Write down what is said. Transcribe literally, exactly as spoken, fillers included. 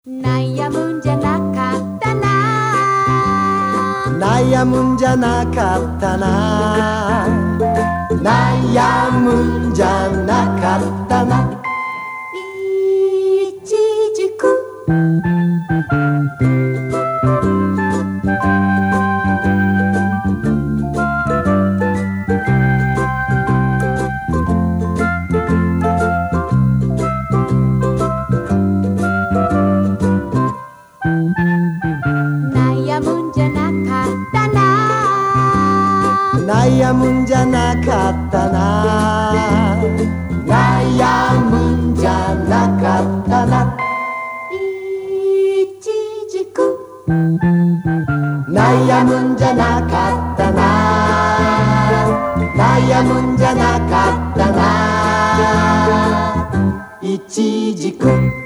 悩むんじゃなかったな悩むんじゃなかったな悩むんじゃなかったないちじく悩むんじゃなかったな悩むんじゃなかったな悩むんじゃなかったないちじく悩むんじゃなかったな悩むんじゃなかったないちじく